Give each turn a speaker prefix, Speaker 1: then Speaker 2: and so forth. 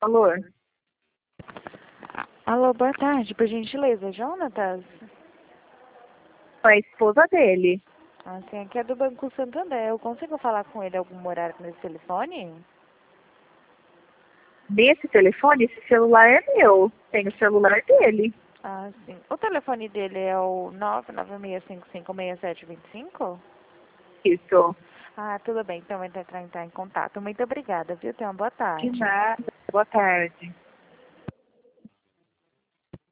Speaker 1: Alô?
Speaker 2: Alô, boa tarde. Por gentileza, Jonatas?
Speaker 1: É a esposa dele.
Speaker 2: Assim, aqui é do Banco Santander. Eu consigo falar com ele algum horário nesse telefone?
Speaker 1: Desse telefone, esse celular é meu. Tem o celular dele.
Speaker 2: Ah, sim. O telefone dele é o 996556725?
Speaker 1: Isso.
Speaker 2: Ah, tudo bem. Então, vai entrar em contato. Muito obrigada, viu? Tenha uma boa
Speaker 1: De
Speaker 2: tarde.
Speaker 1: nada. Boa tarde.